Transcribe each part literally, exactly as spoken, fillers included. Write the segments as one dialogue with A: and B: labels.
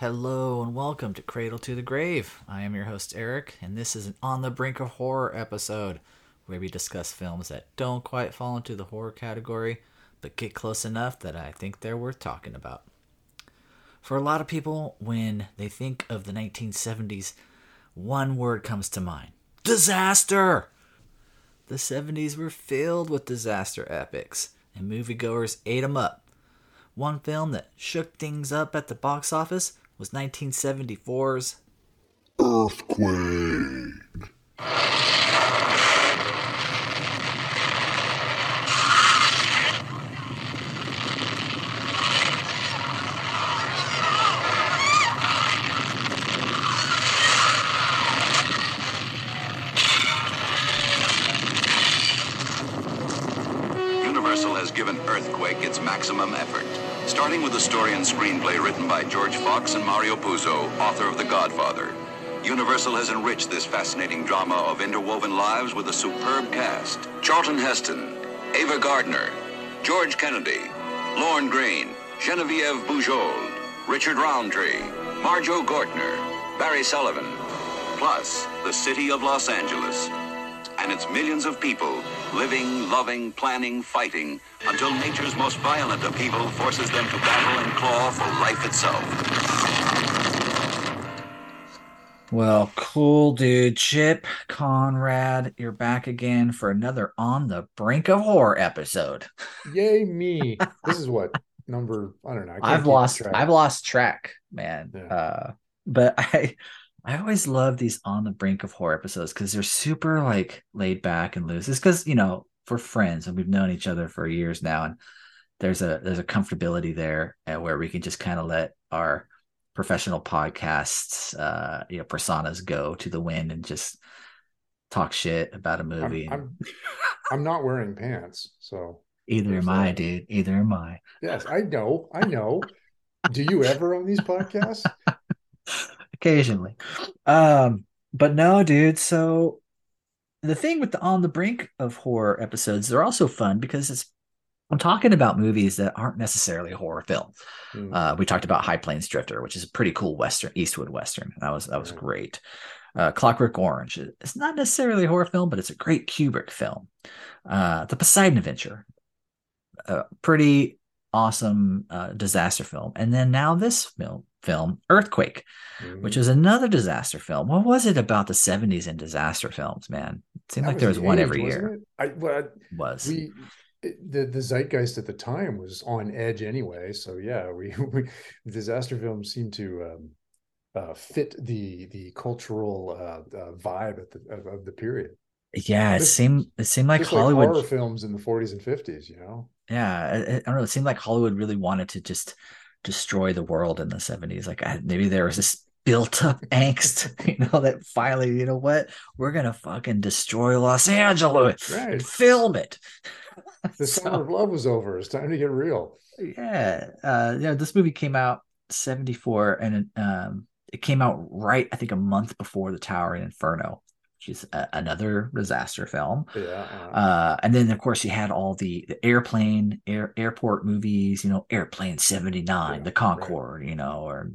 A: Hello and welcome to Cradle to the Grave. I am your host Eric, and this is an On the Brink of Horror episode where we discuss films that don't quite fall into the horror category, but get close enough that I think they're worth talking about. For a lot of people, when they think of the nineteen seventies, one word comes to mind: disaster! The seventies were filled with disaster epics, and moviegoers ate them up. One film that shook things up at the box office was nineteen seventy-four's
B: Earthquake.
C: Universal has given Earthquake its maximum effort. Starting with a story and screenplay written by George Fox and Mario Puzo, author of The Godfather. Universal has enriched this fascinating drama of interwoven lives with a superb cast. Charlton Heston, Ava Gardner, George Kennedy, Lorne Greene, Genevieve Bujold, Richard Roundtree, Marjo Gortner, Barry Sullivan, plus the city of Los Angeles and its millions of people living, loving, planning, fighting, until nature's most violent upheaval forces them to battle and claw for life itself.
A: Well, cool, dude. Chip, Conrad, you're back again for another On the Brink of Horror episode.
D: Yay me. This is what number, I don't know. I can't
A: I've
D: keep
A: lost
D: track.
A: I've lost track, man.
D: Yeah.
A: Uh, but I I always love these On the Brink of Horror episodes because they're super like laid back and loose. It's because, you know, we're friends and we've known each other for years now, and there's a there's a comfortability there uh, where we can just kind of let our professional podcasts uh you know personas go to the wind and just talk shit about a movie.
D: I'm, I'm, I'm not wearing pants, so
A: Either am I, dude. Either am I.
D: yes, I know, I know. Do you ever on these podcasts?
A: Occasionally. Um, but no, dude. So the thing with the On the Brink of Horror episodes, they're also fun because it's I'm talking about movies that aren't necessarily a horror film.
D: Mm.
A: Uh, we talked about High Plains Drifter, which is a pretty cool Western, Eastwood Western. That was that was
D: Right.
A: great. Uh, Clockwork Orange. It's not necessarily a horror film, but it's a great Kubrick film. Uh, The Poseidon Adventure. A pretty awesome uh, disaster film. And then now this film, film Earthquake,
D: Mhm.
A: which is another disaster film. What was it about the seventies and disaster films, man? It seemed
D: That
A: like there was
D: the
A: one
D: age,
A: every
D: wasn't
A: year.
D: it? I well,
A: Was.
D: we it- the the zeitgeist at the time was on edge anyway. So yeah, we, we disaster films seem to um, uh, fit the the cultural uh, uh, vibe at the of, of the period.
A: Yeah, it
D: Just
A: seemed it seemed like
D: just
A: Hollywood.
D: like horror films in the forties and fifties, you know.
A: Yeah, I, I don't know. It seemed like Hollywood really wanted to just destroy the world in the seventies. Like I, maybe there was this built up angst, you know, that finally, you know what, we're gonna fucking destroy Los Angeles
D: Right.
A: and film it.
D: The
A: So,
D: summer of love was over. It's time to get real.
A: yeah, uh, yeah. This movie came out seventy-four, and um, it came out right, I think, a month before The Tower and Inferno, which is a, another disaster film.
D: Yeah. Uh,
A: Uh, and then, of course, you had all the, the airplane, air, airport movies, you know, Airplane seventy-nine,
D: Yeah,
A: The Concorde, you know, or,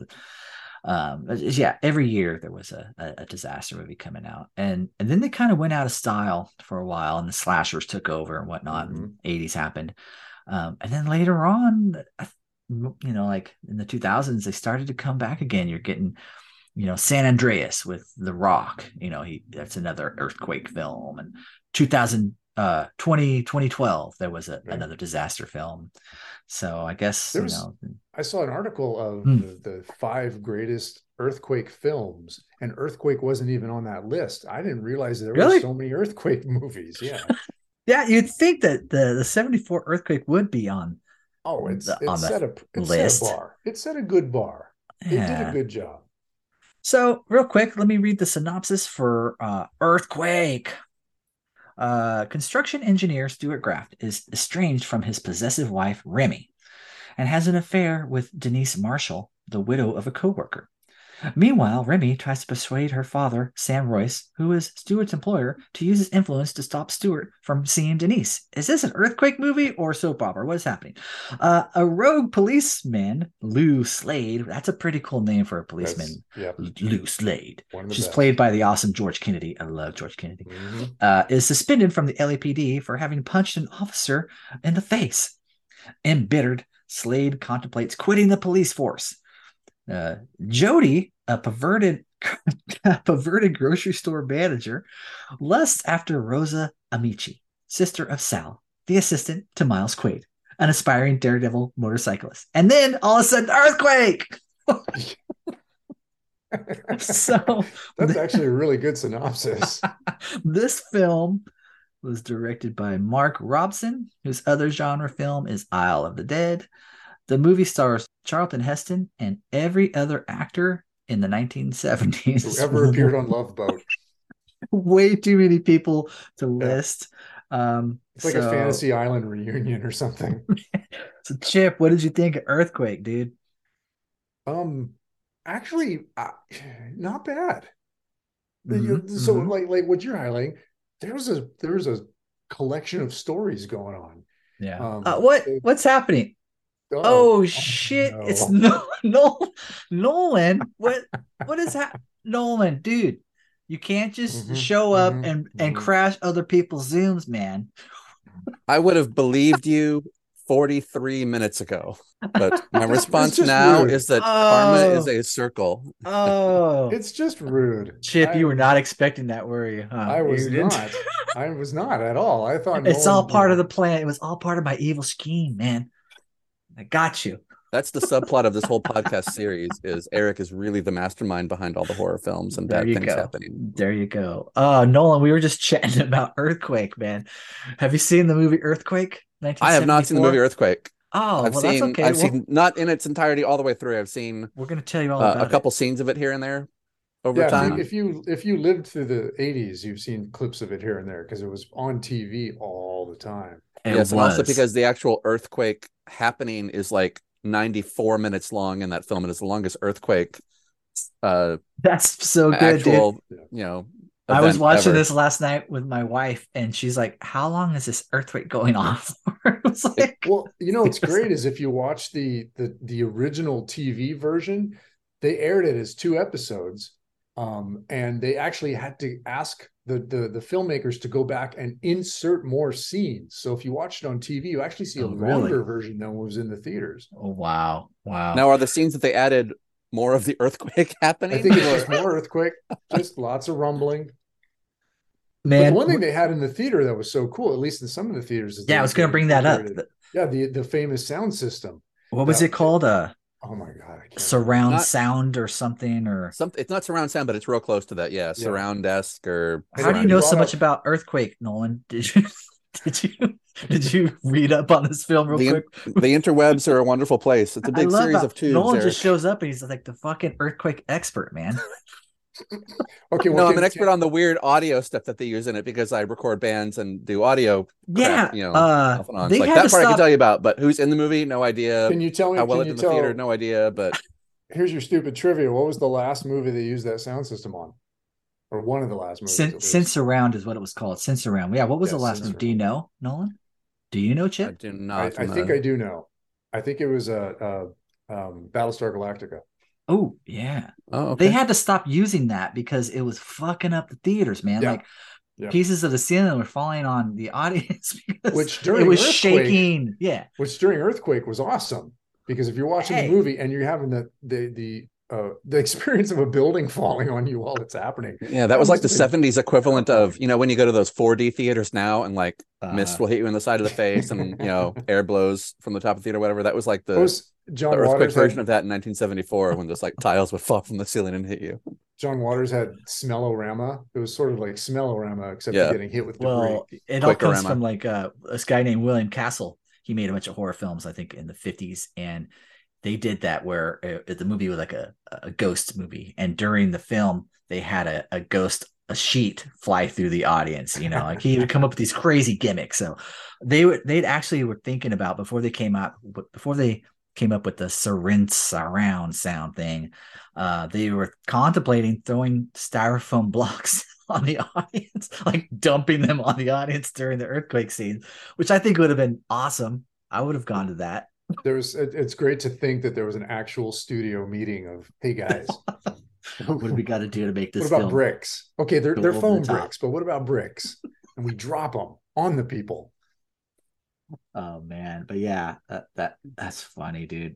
A: um, it's- yeah, every year there was a, a, a disaster movie coming out. And and then they kind of went out of style for a while, and the slashers took over and whatnot, and
D: Mhm.
A: eighties happened. Um, and then later on, I- you know, like in the two thousands, they started to come back again. You're getting, you know, San Andreas with The Rock, you know, he that's another earthquake film. And two thousand, uh, twenty, twenty twelve, there was a,
D: Yeah.
A: another disaster film. So I guess,
D: There
A: you
D: was-
A: know,
D: I saw an article of
A: Hmm.
D: the, the five greatest earthquake films, and Earthquake wasn't even on that list. I didn't realize there
A: Really?
D: were so many earthquake movies. Yeah.
A: yeah, you'd think that the, the seventy-four earthquake would be on.
D: Oh, it's
A: The-
D: it
A: on the
D: set a it
A: list.
D: set a bar. It set a good bar. It did
A: Yeah.
D: a good job.
A: So, real quick, let me read the synopsis for uh, Earthquake. Uh, construction engineer Stuart Graft is estranged from his possessive wife, Remy, and has an affair with Denise Marshall, the widow of a coworker. Meanwhile, Remy tries to persuade her father, Sam Royce, who is Stuart's employer, to use his influence to stop Stuart from seeing Denise. Is this an earthquake movie or soap opera? What is happening? Uh, a rogue policeman, Lou Slade, that's a pretty cool name for a policeman.
D: That's, yeah.
A: Lou Slade. She's
D: best.
A: played by the awesome George Kennedy. I love George Kennedy.
D: Mm-hmm.
A: Uh, is suspended from the L A P D for having punched an officer in the face. Embittered, Slade contemplates quitting the police force. Uh, Jody, a perverted, a perverted grocery store manager, lusts after Rosa Amici, sister of Sal, the assistant to Miles Quaid, an aspiring daredevil motorcyclist. And then all of a sudden, earthquake. So
D: that's actually a really good synopsis.
A: This film was directed by Mark Robson, whose other genre film is Isle of the Dead. The movie stars Charlton Heston and every other actor in the nineteen seventies.
D: Who ever appeared on Love Boat.
A: Way too many people to list. Yeah. Um,
D: it's like so, a Fantasy Island reunion or something.
A: So, Chip, what did you think of Earthquake, dude?
D: Um, actually, uh, not bad.
A: Mm-hmm.
D: So,
A: mm-hmm.
D: like, like what you're highlighting, there was a there was a collection of stories going on.
A: Yeah. Um, uh, what it, what's happening? Oh, oh shit! No. It's no, no, Nolan. What what is that, Nolan, dude? You can't just mm-hmm, show up mm-hmm, and and mm-hmm. crash other people's Zooms, man.
B: I would have believed you forty-three minutes ago, but my response now rude. is that oh. karma is a circle.
A: Oh,
D: it's just rude.
A: Chip,
D: I,
A: you were not expecting that, were you? Huh?
D: I was you not. I was not at all. I thought
A: it's Nolan, all part of the plan. It was all part of my evil scheme, man. I got you.
B: That's the subplot of this whole podcast series is Eric is really the mastermind behind all the horror films and
A: there
B: bad
A: you
B: things
A: go.
B: happening.
A: There you go. Oh, Nolan, we were just chatting about Earthquake, man. Have you seen the movie Earthquake?
B: I have not seen the movie Earthquake.
A: Oh,
B: I've
A: well,
B: seen,
A: that's okay.
B: I've
A: well,
B: seen not in its entirety all the way through. I've seen
A: we're going to tell you all
B: uh,
A: about
B: a couple
A: it.
B: scenes of it here and there over
D: yeah,
B: time.
D: If you if you lived through the eighties, you've seen clips of it here and there because it was on T V all the time.
A: It
B: yes,
A: was.
B: And also because the actual earthquake happening is like ninety-four minutes long in that film, and it's the longest earthquake. Uh,
A: That's so good,
B: actual,
A: dude.
B: You know,
A: I was watching
B: ever.
A: this last night with my wife, and she's like, "How long is this earthquake going on for?" It was like,
D: well, you know, what's great is if you watch the the the original T V version, they aired it as two episodes, um, and they actually had to ask the, the the filmmakers to go back and insert more scenes. So if you watch it on T V, you actually see a
A: oh,
D: longer
A: really?
D: version than was in the theaters.
A: Oh wow, wow!
B: Now, are the scenes that they added more of the earthquake happening?
D: I think it's just more earthquake, just lots of rumbling.
A: Man,
D: but the one thing they had in the theater that was so cool, at least in some of the theaters, is
A: yeah, I was going to bring that up.
D: Yeah, the the famous sound system.
A: What was that, it called? Uh,
D: oh my god, I can't
A: surround not, sound or something or
B: something. It's not surround sound, but it's real close to that. Yeah, yeah. Surround esque or.
A: How do you know so much up... about Earthquake, Nolan? Did you did you did you read up on this film real
B: the,
A: quick?
B: The interwebs are a wonderful place. It's a big series
A: how
B: of tubes.
A: Nolan
B: Eric.
A: just shows up and he's like the fucking earthquake expert, man.
D: Okay, well,
B: no,
D: can,
B: I'm an expert
D: can...
B: on the weird audio stuff that they use in it because I record bands and do audio.
A: Yeah,
B: crap, you know,
A: uh,
B: off and on.
A: They
B: like
A: had
B: that
A: to
B: part
A: stop...
B: I can tell you about, but who's in the movie? No idea.
D: Can you tell me
B: how well
D: can
B: it did in the
D: tell...
B: theater? No idea. But
D: here's your stupid trivia: what was the last movie they used that sound system on, or one of the last movies?
A: Sin- Sense Around is what it was called. Sense Around. Yeah, what was
D: yeah,
A: the last movie? Do you know, Nolan? Do you know, Chip?
B: I do not.
D: I, I think I do know. I think it was a, a um, Battlestar Galactica.
A: Oh yeah.
B: Oh, okay.
A: They had to stop using that because it was fucking up the theaters, man.
D: Yeah.
A: Like
D: yeah.
A: pieces of the ceiling were falling on the audience because
D: which during
A: it was
D: earthquake,
A: shaking. Yeah.
D: Which during Earthquake was awesome because if you're watching
A: hey.
D: the movie and you're having the the the uh, the experience of a building falling on you while it's happening.
B: Yeah, that, that was like the been... seventies equivalent of, you know, when you go to those four D theaters now and like uh, mist will hit you in the side of the face and, you know, air blows from the top of the theater, whatever. That was like the,
D: was John
B: the earthquake
D: Waters
B: version
D: had...
B: of that in nineteen seventy-four when those like tiles would fall from the ceiling and hit you.
D: John Waters had Smellorama. It was sort of like Smellorama, except
B: yeah.
D: you're getting hit with debris.
A: Well, it all comes from like uh, this guy named William Castle. He made a bunch of horror films, I think, in the fifties, and they did that where uh, the movie was like a, a ghost movie, and during the film they had a, a ghost a sheet fly through the audience, you know, like he would come up with these crazy gimmicks. So they would they'd actually were thinking about before they came out before they came up with the syringe surround sound thing. Uh, they were contemplating throwing styrofoam blocks on the audience, like dumping them on the audience during the earthquake scene, which I think would have been awesome. I would have gone to that.
D: There's it's great to think that there was an actual studio meeting of, hey guys,
A: what do we got to do to make this?
D: What about
A: film
D: bricks? Okay, they're they're foam
A: the
D: bricks, but what about bricks? And we drop them on the people.
A: Oh man, but yeah, that, that that's funny, dude.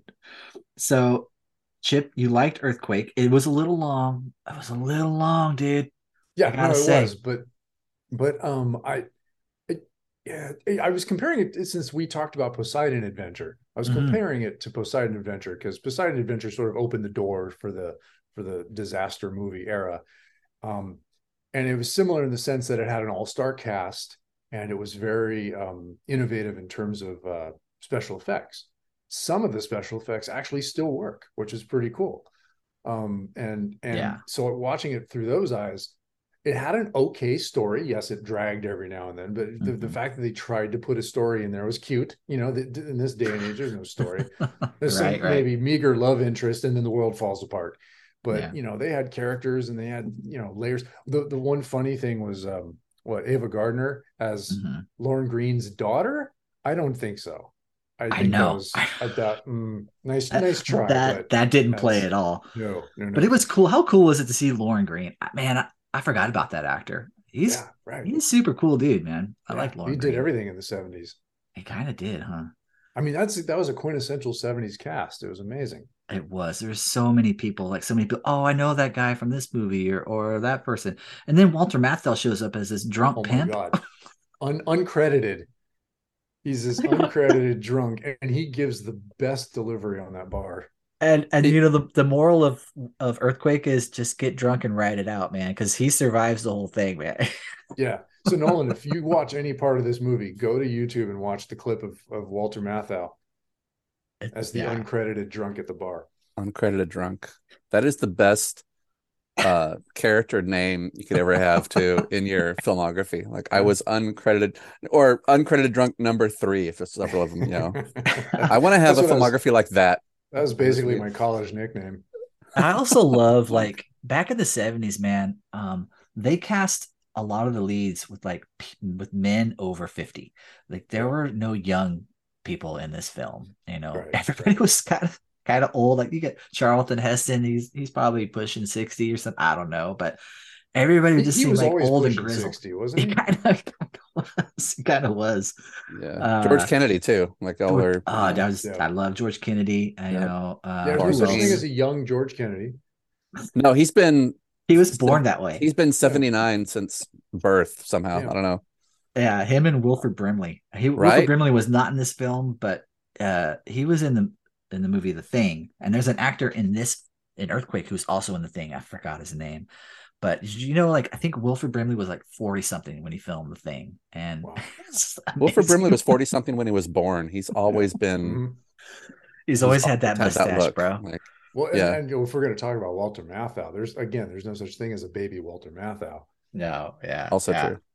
A: So, Chip, you liked Earthquake. It was a little long. It was a little long, dude.
D: Yeah,
A: I gotta
D: no, it
A: say.
D: was, but but um, I it, yeah, I was comparing it since we talked about Poseidon Adventure. I was
A: Mhm.
D: comparing it to Poseidon Adventure because Poseidon Adventure sort of opened the door for the for the disaster movie era, um, and it was similar in the sense that it had an all-star cast and it was very um, innovative in terms of uh, special effects. Some of the special effects actually still work, which is pretty cool. Um, and and
A: Yeah.
D: so watching it through those eyes, it had an okay story. Yes, it dragged every now and then, but the,
A: Mhm.
D: the fact that they tried to put a story in there was cute. You know, that in this day and age, there's no story. There's
A: Right,
D: some
A: right.
D: maybe meager love interest, and then the world falls apart. But
A: Yeah.
D: you know, they had characters and they had, you know, layers. The the one funny thing was um, what Ava Gardner as
A: Mhm.
D: Lauren Green's daughter. I don't think so. I
A: I
D: think that
A: know.
D: was I thought mm, nice
A: That
D: nice try,
A: that
D: but
A: that didn't play
D: that's
A: at all.
D: no no
A: But it
D: no.
A: was cool. How cool was it to see Lauren Green? Man, I, I forgot about that actor. He's
D: Yeah, right.
A: he's a super cool dude, man. I
D: Yeah,
A: like
D: he
A: Lauren
D: did
A: Green.
D: everything in the seventies.
A: He kind of did, huh?
D: I mean, that's that was a quintessential seventies cast. It was amazing.
A: It was. There's so many people, like so many people. Oh, I know that guy from this movie, or or that person. And then Walter Matthau shows up as this drunk
D: Oh my
A: pimp.
D: God. Un- uncredited. He's this uncredited drunk, and he gives the best delivery on that bar.
A: And and
B: He-
A: you know the the moral of of Earthquake is just get drunk and ride it out, man, because he survives the whole thing, man.
D: Yeah. So Nolan, if you watch any part of this movie, go to YouTube and watch the clip of, of Walter Matthau as the
A: Yeah.
D: uncredited drunk at the bar.
B: Uncredited drunk. That is the best uh character name you could ever have too in your filmography. Like I was uncredited or uncredited drunk number three if there's several of them, you know. I want to have
D: That's
B: a
D: what I was-
B: filmography like that.
D: That was basically my college nickname.
A: I also love like back in the seventies, man. Um, they cast a lot of the leads with like p- with men over fifty. Like there were no young people in this film. You know,
D: Right,
A: everybody
D: right.
A: was kind of kind of old. Like you get Charlton Heston, he's he's probably pushing sixty or something. I don't know, but everybody
D: He,
A: just
D: he
A: seemed
D: was
A: like
D: always
A: old and
D: pushing
A: grizzled.
D: sixty, wasn't
A: He
D: he?
A: kind of was. He kind of was.
B: Yeah.
A: Uh,
B: George Kennedy too. Like all
A: George,
B: their
A: oh,
B: you know,
A: that was
D: Yeah.
A: I love George Kennedy. I
B: Yeah.
A: know. Uh,
D: Yeah, there's no
A: who
D: such
A: else?
D: thing as a young George Kennedy.
B: No, he's been
A: He was born that way.
B: he's been seventy-nine since birth somehow.
D: Yeah.
B: I don't know.
A: Yeah, him and Wilford Brimley. He Wilford
B: Right?
A: Brimley was not in this film, but uh, he was in the in the movie The Thing. And there's an actor in this in Earthquake who's also in The Thing. I forgot his name, but you know, like I think Wilford Brimley was like forty something when he filmed The Thing, and
D: Wow.
A: it's
B: Wilford
A: amazing.
B: Brimley was forty something when he was born. He's always been
D: Mhm.
A: He's always
B: he's
A: had that
B: always
A: mustache,
B: look.
A: bro.
B: Like
D: Well, and,
B: Yeah.
D: and you know, if we're going to talk about Walter Matthau, there's again, there's no such thing as a baby Walter Matthau.
A: No, yeah,
B: also
A: yeah.
B: true.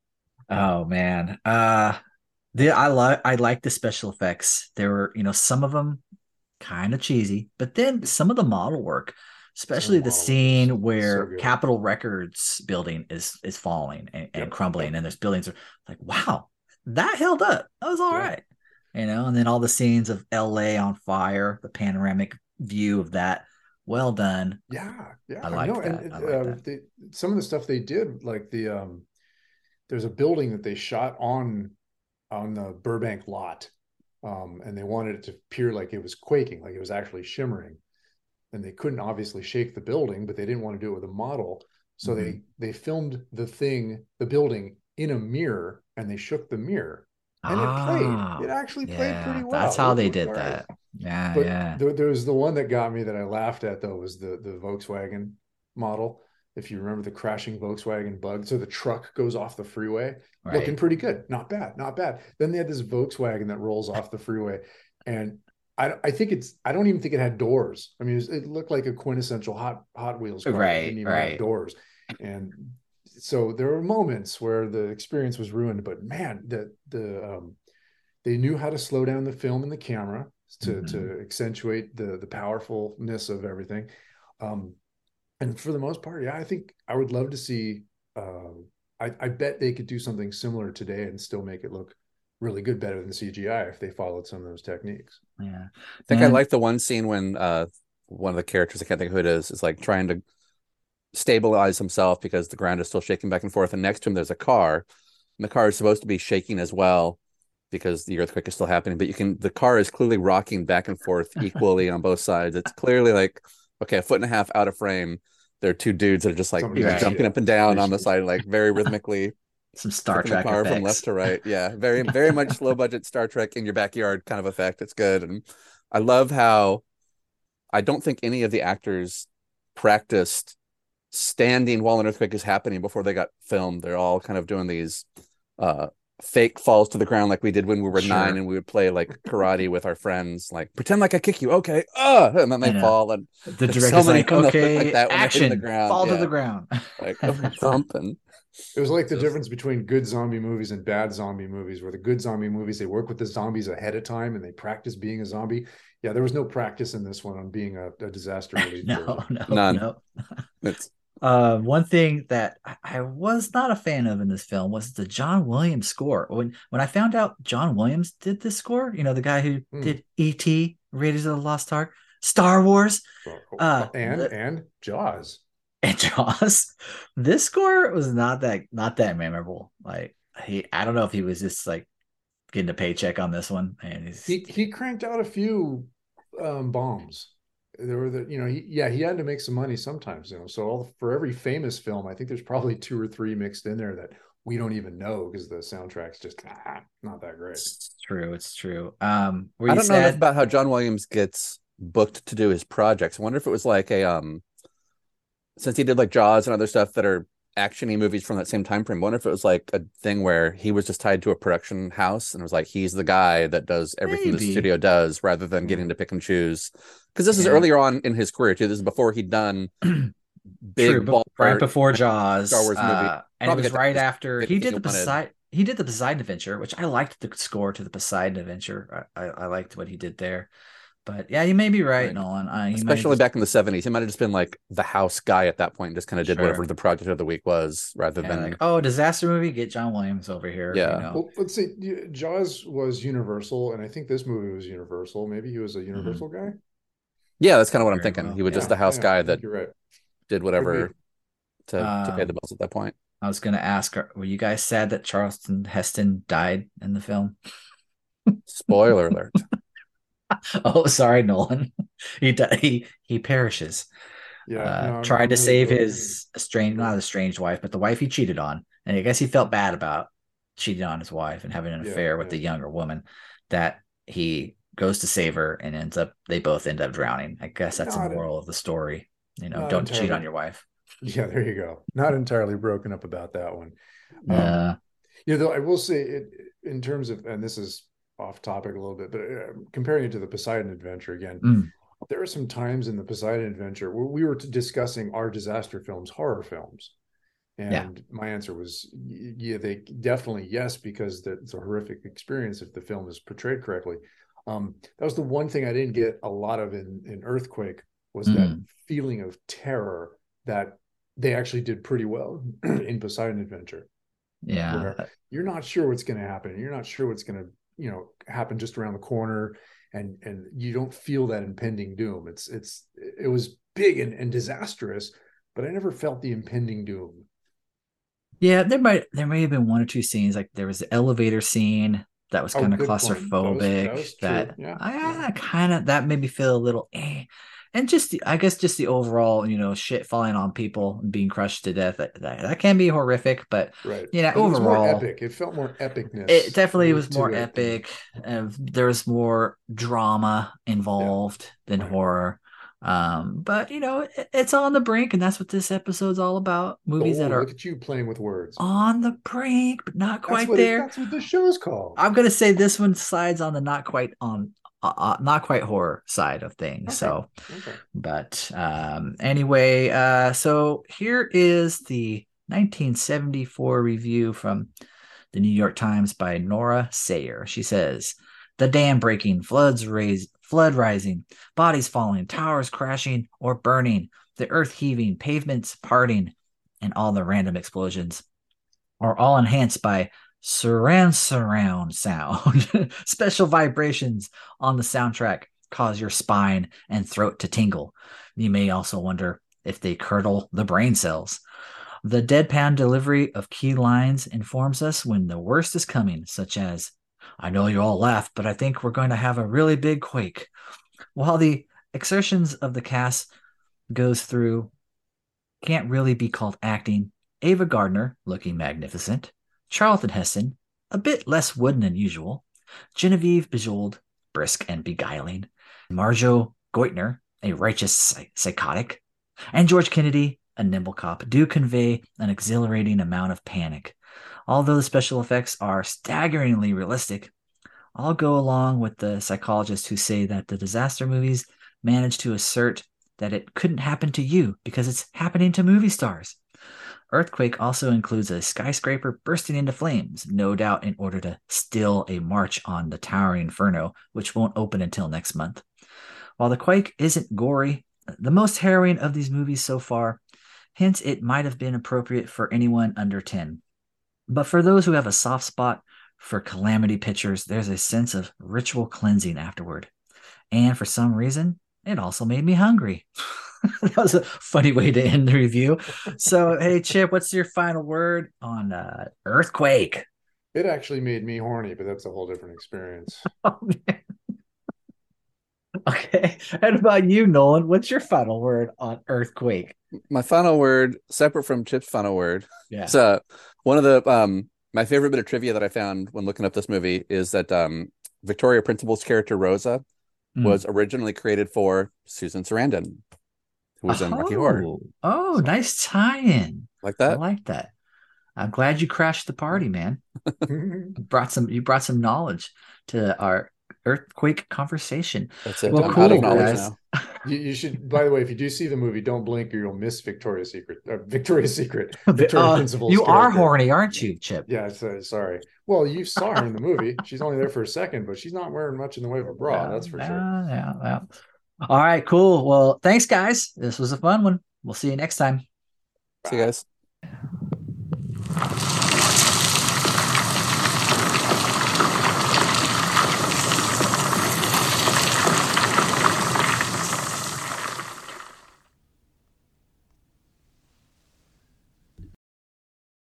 A: Oh man, uh, the I like I like the special effects. There were, you know, some of them kind of cheesy, but then some of the model work, especially
D: Some
A: the
D: model work
A: scene
D: is
A: where
D: so good.
A: Capitol Records building is is falling and, and
D: Yep,
A: crumbling,
D: yep.
A: and there's buildings are like, wow, that held up. That was all
D: Yeah.
A: right, you know. And then all the scenes of L A on fire, the panoramic view of that, well done.
D: Yeah, yeah.
A: I liked
D: no,
A: that.
D: and
A: I liked
D: uh,
A: that.
D: they, some of the stuff they did, like the um, there's a building that they shot on on the Burbank lot, um, and they wanted it to appear like it was quaking, like it was actually shimmering, and they couldn't obviously shake the building, but they didn't want to do it with a model, so
A: Mhm.
D: they they filmed the thing, the building, in a mirror, and they shook the mirror, and it played.
A: Ah,
D: It actually played
A: yeah,
D: pretty well.
A: that's how
D: It
A: they
D: looked
A: did
D: all right.
A: that. Yeah,
D: But
A: yeah.
D: there, there was the one that got me that I laughed at though was the the Volkswagen model. If you remember the crashing Volkswagen Bug, so the truck goes off the freeway, looking
A: Right.
D: pretty good, not bad, not bad. Then they had this Volkswagen that rolls off the freeway, and I I think it's I don't even think it had doors. I mean, it, was, it looked like a quintessential Hot Hot Wheels car. It
A: Right,
D: didn't even
A: right.
D: have doors, and so there were moments where the experience was ruined. But man, the the um, they knew how to slow down the film and the camera to
A: Mhm.
D: to accentuate the the powerfulness of everything. Um, and for the most part, yeah, I think I would love to see. Uh, I, I bet they could do something similar today and still make it look really good, better than C G I if they followed some of those techniques.
A: Yeah.
B: I think I
A: And
B: like the one scene when uh one of the characters, I can't think of who it is, is like trying to stabilize himself because the ground is still shaking back and forth, and next to him there's a car, and the car is supposed to be shaking as well because the earthquake is still happening, but you can the car is clearly rocking back and forth equally on both sides. It's clearly like, okay, a foot and a half out of frame, there are two dudes that are just like, you know,
A: Right.
B: jumping up and down on the side, like very rhythmically
A: some Star
B: flipping the
A: Trek
B: car
A: effects.
B: from left to right. Yeah, very very much low budget Star Trek in your backyard kind of effect. It's good. And I love how I don't think any of the actors practiced standing while an earthquake is happening before they got filmed. They're all kind of doing these uh fake falls to the ground like we did when we were
A: Sure.
B: nine, and we would play like karate with our friends, like pretend like I kick you, okay, uh and then they
A: And, uh,
B: fall, and
A: The
B: there's
A: director's
B: so many
A: like,
B: of them that look
A: okay,
B: like that when they're hitting
A: action,
B: the ground.
A: fall
B: Yeah.
A: to the ground.
B: Like thumping.
D: It was like the
A: Just-
D: difference between good zombie movies and bad zombie movies, where the good zombie movies, they work with the zombies ahead of time and they practice being a zombie. Yeah, there was no practice in this one on being a, a disaster relief.
A: no,
D: person.
A: no,
B: None.
A: no.
B: It's
A: Uh, one thing that I- I was not a fan of in this film was the John Williams score. When when I found out John Williams did this score, you know, the guy who
D: Hmm.
A: did E T, Raiders of the Lost Ark, Star Wars,
D: Well,
A: Uh,
D: and
A: the-
D: and Jaws.
A: and Jaws, this score was not that not that memorable. Like he, I don't know if he was just like getting a paycheck on this one, and he's
D: He he cranked out a few um, bombs. There were the, you know, he, yeah, he had to make some money sometimes, you know. So all, for every famous film, I think there's probably two or three mixed in there that we don't even know because the soundtrack's just ah, not that great.
A: it's true. It's true. Um, were
B: I
A: you
B: don't know enough
A: sad?
B: about how John Williams gets booked to do his projects. I wonder if it was like a um since he did like Jaws and other stuff that are actiony movies from that same time frame. I wonder if it was like a thing where he was just tied to a production house and it was like he's the guy that does everything
A: Maybe.
B: the studio does rather than getting to pick and choose. Because this is
A: Yeah.
B: earlier on in his career too. This is before he'd done big
A: True, but right
B: ballpark
A: before Jaws,
B: Star Wars movie.
A: uh, and it
B: Probably
A: was
B: got
A: right
B: this-
A: after
B: anything
A: he did
B: you
A: the
B: wanted.
A: Poseidon. He did the Poseidon Adventure, which I liked the score to the Poseidon Adventure. I, I, I liked what he did there. But yeah, you may be right,
B: Right.
A: Nolan. Uh, he might
B: Especially
A: just-
B: back in the seventies. He might have just been like the house guy at that point and just kind of did
A: Sure.
B: whatever the project of the week was rather
A: yeah,
B: than
A: like, oh, disaster movie, get John Williams over here.
B: Yeah.
A: you know?
D: Well, let's see. y- Jaws was Universal, and I think this movie was Universal. Maybe he was a Universal guy.
B: Yeah, that's kind of what I'm
A: Very
B: thinking.
A: well.
B: He was just
D: Yeah,
B: the house
D: yeah,
B: guy
D: I
B: that
D: think you're right.
B: did whatever
D: Could
B: to, to pay
A: Um,
B: the bills at that point.
A: I was going to ask, are- were you guys sad that Charleston Heston died in the film?
B: Spoiler alert.
A: Oh, sorry, Nolan. He di- he he perishes.
D: Yeah,
A: uh,
D: no, I'm-
A: tried
D: I'm
A: to
D: really
A: save
D: glad-
A: his estranged, not estranged wife, but the wife he cheated on. And I guess he felt bad about cheating on his wife and having an
D: Yeah,
A: affair with
D: yeah.
A: the younger woman. That he goes to save her and ends up, they both end up drowning. I guess that's
D: Not
A: the
D: a-
A: moral of the story. You know,
D: not
A: don't cheat
D: entirely.
A: on your wife.
D: Yeah, there you go. Not entirely broken up about that one. Um,
A: Uh,
D: You know, though, I will say it in terms of, and this is off topic a little bit, but uh, comparing it to the Poseidon Adventure again,
A: Mm.
D: there are some times in the Poseidon Adventure where we were discussing our disaster films, horror films. And
A: Yeah.
D: my answer was, y- yeah, they definitely yes, because it's a horrific experience if the film is portrayed correctly. Um, that was the one thing I didn't get a lot of in, in Earthquake was that
A: Mm.
D: feeling of terror that they actually did pretty well in Poseidon Adventure.
A: yeah.
D: Where you're not sure what's going to happen. You're not sure what's going to, you know, happen just around the corner, and and you don't feel that impending doom. It's it's it was big and, and disastrous, but I never felt the impending doom.
A: Yeah, there might there may have been one or two scenes, like there was the elevator scene that was
D: Oh,
A: kind of
D: good point. That was-
A: claustrophobic.
D: that was true.
A: That,
D: Yeah,
A: I,
D: yeah.
A: I kind of that made me feel a little eh. And just the, I guess just the overall, you know, shit falling on people and being crushed to death. That that, that can be horrific, but
D: Right.
A: Yeah,
D: But it was more
A: overall-
D: epic. It felt more epicness.
A: it definitely was
D: to
A: more
D: it than-
A: epic. Uh, there was more drama involved than
D: Right.
A: horror. Um, but you know, it, it's on the brink, and that's what this episode's all about. Movies
D: Oh,
A: that are
D: look at you playing with words.
A: on the brink, but not
D: That's
A: quite
D: what it-
A: there.
D: that's what the show's called.
A: I'm gonna say this one slides on the not quite on uh, uh, not quite horror side of things.
D: Okay.
A: So,
D: Okay.
A: but um, anyway, uh, so here is the nineteen seventy-four review from the New York Times by Nora Sayer. She says, "The dam breaking, floods raise, flood rising, bodies falling, towers crashing or burning, the earth heaving, pavements parting, and all the random explosions are all enhanced by surround surround sound. Special vibrations on the soundtrack cause your spine and throat to tingle. You may also wonder if they curdle the brain cells. The deadpan delivery of key lines informs us when the worst is coming, such as, I know you all laughed, but I think we're going to have a really big quake. While the exertions of the cast goes through can't really be called acting, Ava Gardner, looking magnificent, Charlton Heston, a bit less wooden than usual, Genevieve Bujold, brisk and beguiling, Marjo Goitner, a righteous psych- psychotic, and George Kennedy, a nimble cop, do convey an exhilarating amount of panic. Although the special effects are staggeringly realistic, I'll go along with the psychologists who say that the disaster movies manage to assert that it couldn't happen to you because it's happening to movie stars. Earthquake also includes a skyscraper bursting into flames, no doubt in order to still a march on the towering inferno, which won't open until next month. While the quake isn't gory, the most harrowing of these movies so far, hence it might have been appropriate for anyone under ten. But for those who have a soft spot for calamity pictures, there's a sense of ritual cleansing afterward. And for some reason, it also made me hungry. That was a funny way to end the review. So, hey, Chip, what's your final word on uh, Earthquake?
D: It actually made me horny, but that's a whole different experience.
A: Oh, man. Okay. And about you, Nolan, what's your final word on Earthquake?
B: My final word, separate from Chip's final word,
A: Yeah.
B: it's uh, one of the um, my favorite bit of trivia that I found when looking up this movie is that um, Victoria Principal's character Rosa
A: Mm.
B: was originally created for Susan Sarandon, who was in Rocky Horror.
A: Oh, oh,
B: So-
A: nice tie-in.
B: Like
A: I
B: that.
A: like that. I'm glad you crashed the party, man. You brought some you brought some knowledge to our Earthquake conversation.
B: That's it.
A: Well,
B: I'm
A: cool,
B: out of knowledge
A: guys.
B: now.
D: You, you should, by the way, if you do see the movie, don't blink or you'll miss Victoria's Secret. Uh, Victoria's Secret. Victoria
A: Uh,
D: Principal's
A: you are
D: character.
A: horny, aren't you, Chip?
D: Yeah, so, sorry. Well, you saw her in the movie. She's only there for a second, but she's not wearing much in the way of a bra.
A: Yeah,
D: That's for
A: yeah,
D: sure.
A: Yeah, yeah. All right, cool. Well, thanks, guys. This was a fun one. We'll see you next time.
B: See you guys.